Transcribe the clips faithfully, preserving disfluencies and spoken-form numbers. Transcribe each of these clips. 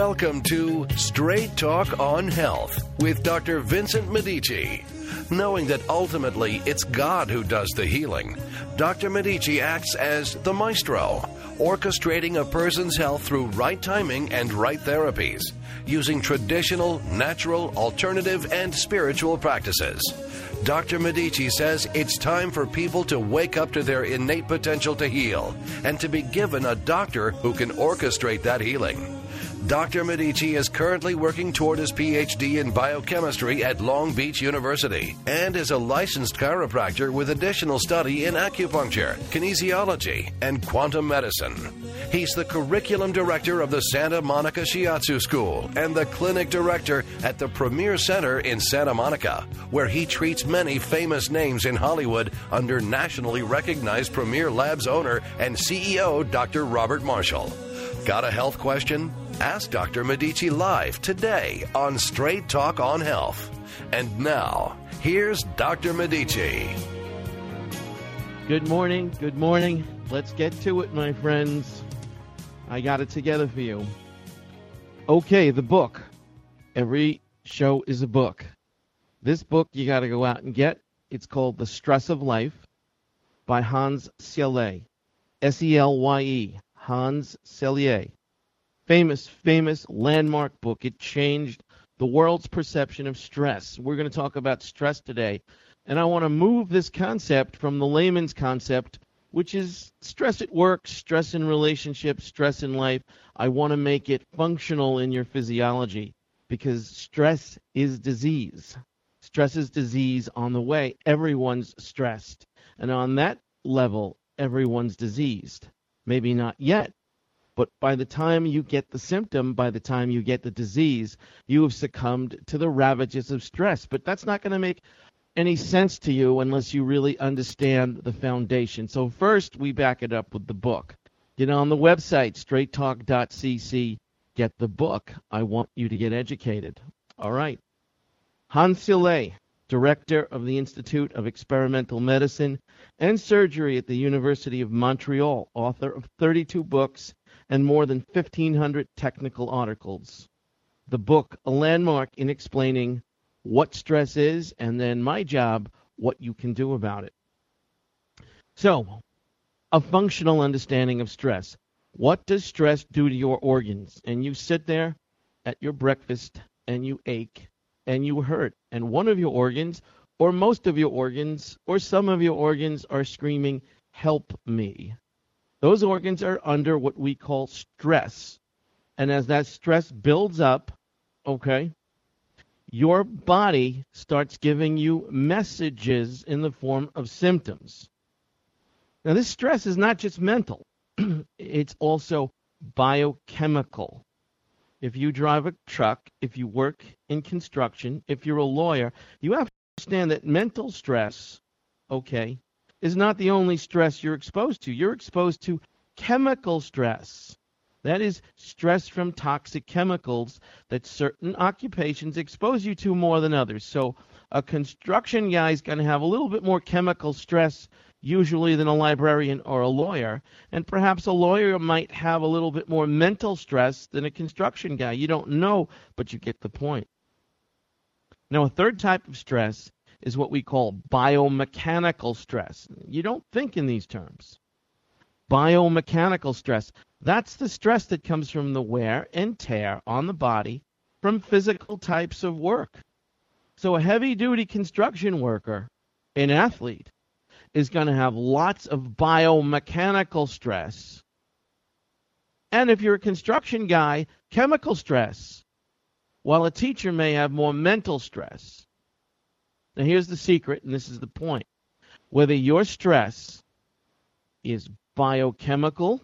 Welcome to Straight Talk on Health with Doctor Vincent Medici. Knowing that ultimately it's God who does the healing, Doctor Medici acts as the maestro, orchestrating a person's health through right timing and right therapies, using traditional, natural, alternative, and spiritual practices. Doctor Medici says it's time for people to wake up to their innate potential to heal and to be given a doctor who can orchestrate that healing. Doctor Medici is currently working toward his P H D in biochemistry at Long Beach University and is a licensed chiropractor with additional study in acupuncture, kinesiology, and quantum medicine. He's the curriculum director of the Santa Monica Shiatsu School and the clinic director at the Premier Center in Santa Monica, where he treats many famous names in Hollywood under nationally recognized Premier Labs owner and C E O Doctor Robert Marshall. Got a health question? Ask Doctor Medici live today on Straight Talk on Health. And now, here's Doctor Medici. Good morning, good morning. Let's get to it, my friends. I got it together for you. Okay, the book. Every show is a book. This book you got to go out and get. It's called The Stress of Life by Hans Selye. S E L Y E. Hans Selye. Famous, famous landmark book. It changed the world's perception of stress. We're going to talk about stress today. And I want to move this concept from the layman's concept, which is stress at work, stress in relationships, stress in life. I want to make it functional in your physiology because stress is disease. Stress is disease on the way. Everyone's stressed. And on that level, everyone's diseased. Maybe not yet. But by the time you get the symptom, by the time you get the disease, you have succumbed to the ravages of stress. But that's not going to make any sense to you unless you really understand the foundation. So first, we back it up with the book. Get on the website, straight talk dot c c. Get the book. I want you to get educated. All right. Hans Selye, director of the Institute of Experimental Medicine and Surgery at the University of Montreal, author of thirty-two books and more than fifteen hundred technical articles. The book, a landmark in explaining what stress is, and then my job, what you can do about it. So, a functional understanding of stress. What does stress do to your organs? And you sit there at your breakfast, and you ache, and you hurt, and one of your organs, or most of your organs, or some of your organs are screaming, "Help me." Those organs are under what we call stress. And as that stress builds up, okay, your body starts giving you messages in the form of symptoms. Now, this stress is not just mental. It's also biochemical. If you drive a truck, if you work in construction, if you're a lawyer, you have to understand that mental stress, okay, is not the only stress you're exposed to. You're exposed to chemical stress. That is stress from toxic chemicals that certain occupations expose you to more than others. So a construction guy is going to have a little bit more chemical stress usually than a librarian or a lawyer. And perhaps a lawyer might have a little bit more mental stress than a construction guy. You don't know, but you get the point. Now, a third type of stress is what we call biomechanical stress. You don't think in these terms. Biomechanical stress. That's the stress that comes from the wear and tear on the body from physical types of work. So a heavy-duty construction worker, an athlete, is going to have lots of biomechanical stress. And if you're a construction guy, chemical stress, while a teacher may have more mental stress. Now, here's the secret, and this is the point. Whether your stress is biochemical,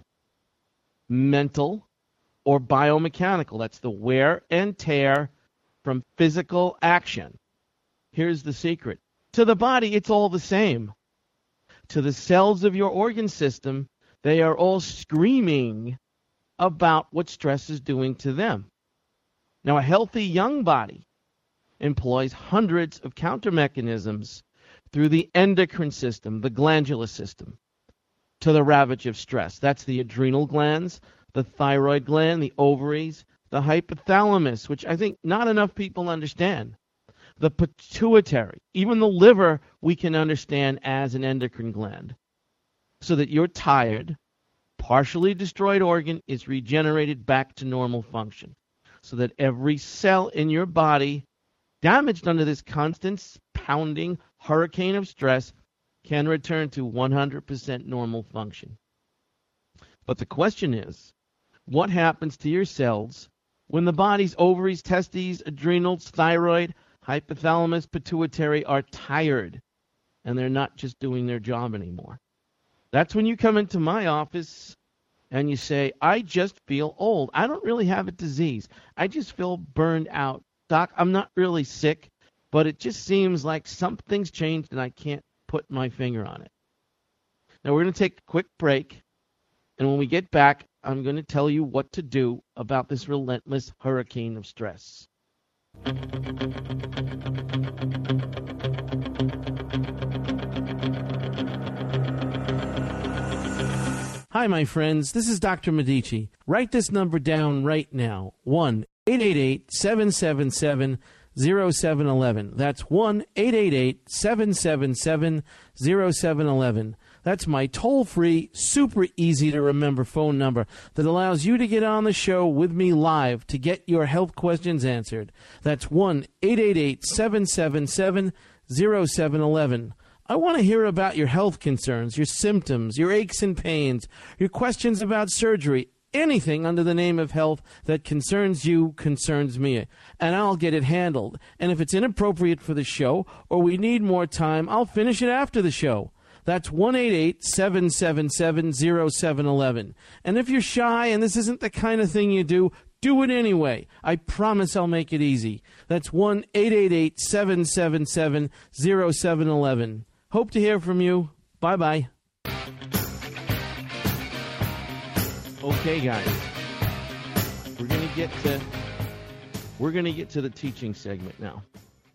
mental, or biomechanical, that's the wear and tear from physical action. Here's the secret. To the body, it's all the same. To the cells of your organ system, they are all screaming about what stress is doing to them. Now, a healthy young body employs hundreds of counter mechanisms through the endocrine system, the glandular system, to the ravage of stress. That's the adrenal glands, the thyroid gland, the ovaries, the hypothalamus, which I think not enough people understand, the pituitary, even the liver we can understand as an endocrine gland, so that your tired, partially destroyed organ is regenerated back to normal function, so that every cell in your body damaged under this constant pounding hurricane of stress can return to one hundred percent normal function. But the question is, what happens to your cells when the body's ovaries, testes, adrenals, thyroid, hypothalamus, pituitary are tired and they're not just doing their job anymore? That's when you come into my office and you say, I just feel old. I don't really have a disease. I just feel burned out. Doc, I'm not really sick, but it just seems like something's changed and I can't put my finger on it. Now we're going to take a quick break, and when we get back, I'm going to tell you what to do about this relentless hurricane of stress. Hi, my friends. This is Doctor Medici. Write this number down right now. one eight eight eight, seven seven seven, zero seven one one. That's one eight eight eight, seven seven seven, zero seven one one. That's my toll-free, super easy-to-remember phone number that allows you to get on the show with me live to get your health questions answered. That's one eight eight eight, seven seven seven, zero seven one one. I want to hear about your health concerns, your symptoms, your aches and pains, your questions about surgery, anything under the name of health that concerns you concerns me, and I'll get it handled. And if it's inappropriate for the show or we need more time, I'll finish it after the show. That's one eight eight, seven seven seven, zero seven one one. And if you're shy and this isn't the kind of thing you do, do it anyway. I promise I'll make it easy. That's one eight eight eight, seven seven seven, zero seven one one. Hope to hear from you. Bye-bye. Okay, guys. We're going to get to we're going to get to the teaching segment now.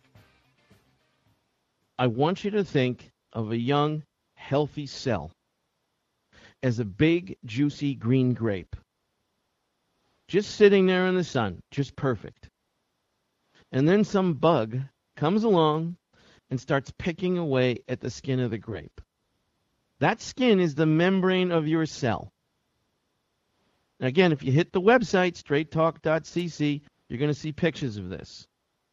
I want you to think of a young, healthy cell as a big, juicy green grape. Just sitting there in the sun, just perfect. And then some bug comes along and starts picking away at the skin of the grape. That skin is the membrane of your cell. Now again, if you hit the website, straight talk dot c c, you're going to see pictures of this.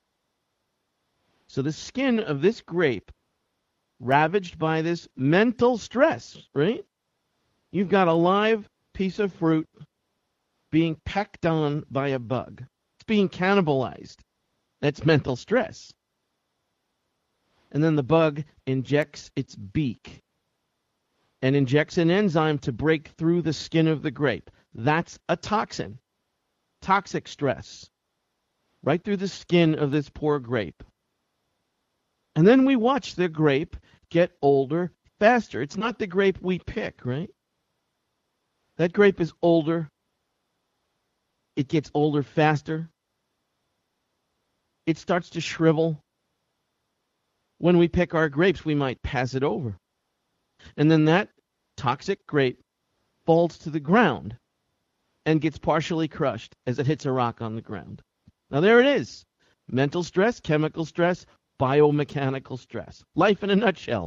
So the skin of this grape, ravaged by this mental stress, right? You've got a live piece of fruit being pecked on by a bug. It's being cannibalized. That's mental stress. And then the bug injects its beak and injects an enzyme to break through the skin of the grape. That's a toxin, toxic stress, right through the skin of this poor grape. And then we watch the grape get older faster. It's not the grape we pick, right? That grape is older. It gets older faster. It starts to shrivel. When we pick our grapes, we might pass it over. And then that toxic grape falls to the ground and gets partially crushed as it hits a rock on the ground. Now there it is. Mental stress, chemical stress, biomechanical stress. Life in a nutshell.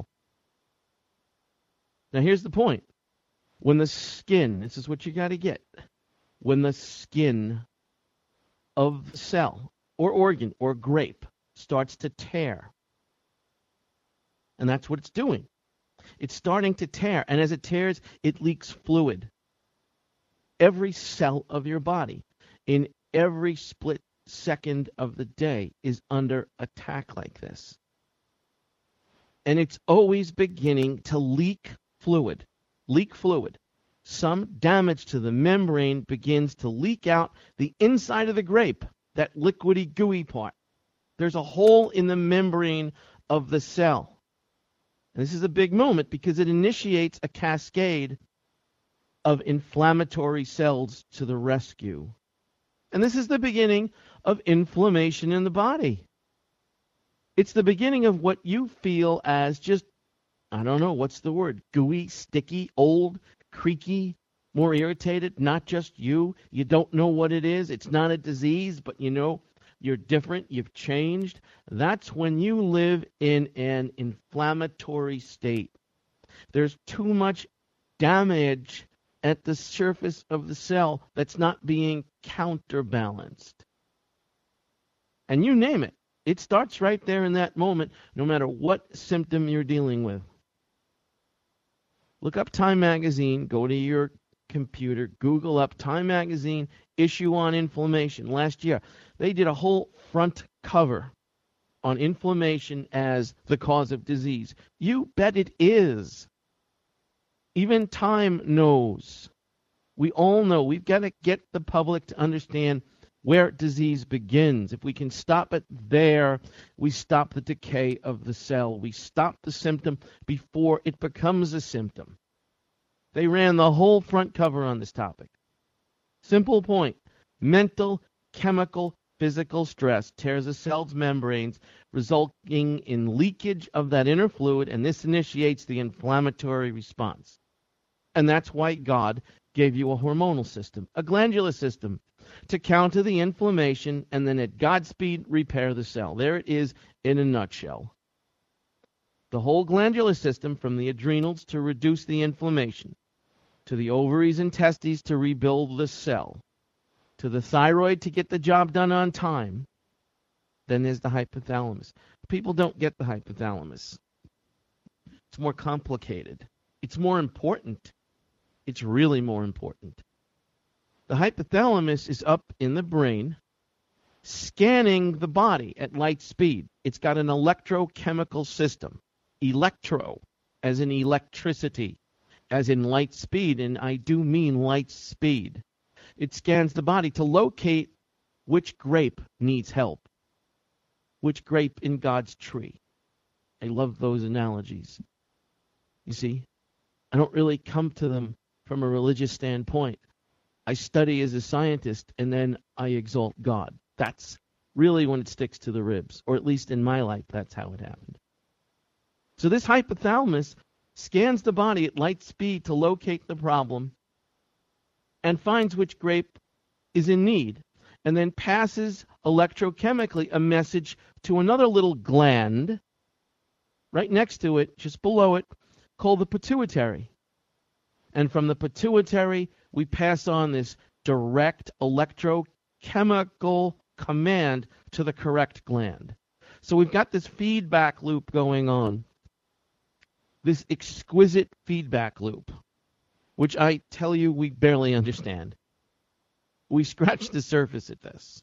Now here's the point. When the skin, this is what you got to get. When the skin of the cell or organ or grape starts to tear, and that's what it's doing. It's starting to tear, and as it tears, it leaks fluid. Every cell of your body, in every split second of the day, is under attack like this. And it's always beginning to leak fluid. Leak fluid. Some damage to the membrane begins to leak out the inside of the grape, that liquidy, gooey part. There's a hole in the membrane of the cell. And this is a big moment because it initiates a cascade of inflammatory cells to the rescue. And this is the beginning of inflammation in the body. It's the beginning of what you feel as just, I don't know, what's the word? Gooey, sticky, old, creaky, more irritated, not just you. You don't know what it is. It's not a disease, but you know you're different. You've changed. That's when you live in an inflammatory state. There's too much damage at the surface of the cell that's not being counterbalanced. And you name it. It starts right there in that moment, no matter what symptom you're dealing with. Look up Time Magazine, go to your computer, Google up Time Magazine issue on inflammation. Last year, they did a whole front cover on inflammation as the cause of disease. You bet it is. Even Time knows. We all know. We've got to get the public to understand where disease begins. If we can stop it there, we stop the decay of the cell. We stop the symptom before it becomes a symptom. They ran the whole front cover on this topic. Simple point. Mental, chemical, physical stress tears a cell's membranes, resulting in leakage of that inner fluid, and this initiates the inflammatory response. And that's why God gave you a hormonal system, a glandular system, to counter the inflammation and then at God's speed repair the cell. There it is in a nutshell. The whole glandular system, from the adrenals to reduce the inflammation, to the ovaries and testes to rebuild the cell, to the thyroid to get the job done on time. Then there's the hypothalamus. People don't get the hypothalamus. It's more complicated. It's more important. It's really more important. The hypothalamus is up in the brain, scanning the body at light speed. It's got an electrochemical system. Electro, as in electricity, as in light speed, and I do mean light speed. It scans the body to locate which grape needs help, which grape in God's tree. I love those analogies. You see, I don't really come to them from a religious standpoint. I study as a scientist, and then I exalt God. That's really when it sticks to the ribs, or at least in my life, that's how it happened. So this hypothalamus scans the body at light speed to locate the problem and finds which grape is in need, and then passes electrochemically a message to another little gland right next to it, just below it, called the pituitary. And from the pituitary, we pass on this direct electrochemical command to the correct gland. So we've got this feedback loop going on, this exquisite feedback loop, which I tell you we barely understand. We scratch the surface at this.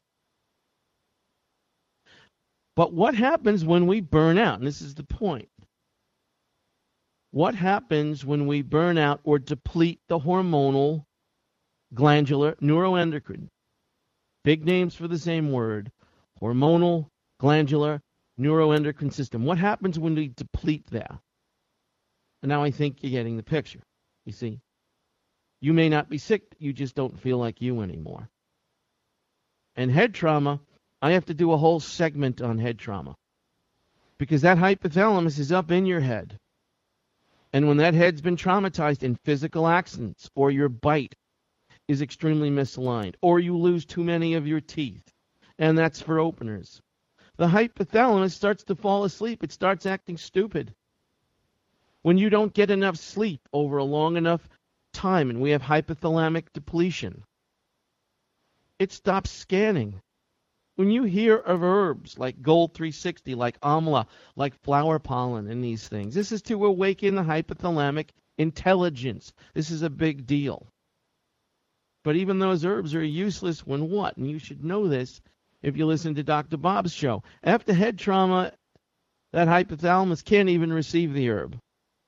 But what happens when we burn out? And this is the point. What happens when we burn out or deplete the hormonal, glandular, neuroendocrine? Big names for the same word. Hormonal, glandular, neuroendocrine system. What happens when we deplete that? And now I think you're getting the picture. You see? You may not be sick, you just don't feel like you anymore. And head trauma, I have to do a whole segment on head trauma. Because that hypothalamus is up in your head. And when that head's been traumatized in physical accidents, or your bite is extremely misaligned, or you lose too many of your teeth, and that's for openers, the hypothalamus starts to fall asleep. It starts acting stupid. When you don't get enough sleep over a long enough time, and we have hypothalamic depletion, it stops scanning. When you hear of herbs like Gold three sixty, like amla, like flower pollen and these things, this is to awaken the hypothalamic intelligence. This is a big deal. But even those herbs are useless when what? And you should know this if you listen to Doctor Bob's show. After head trauma, that hypothalamus can't even receive the herb.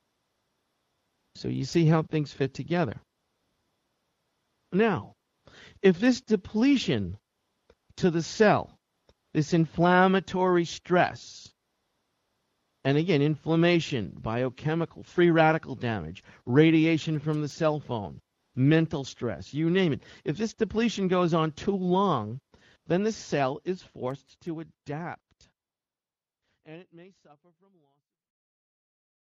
So you see how things fit together. Now, if this depletion to the cell, this inflammatory stress, and again, inflammation, biochemical, free radical damage, radiation from the cell phone, mental stress, you name it. If this depletion goes on too long, then the cell is forced to adapt, and it may suffer from loss.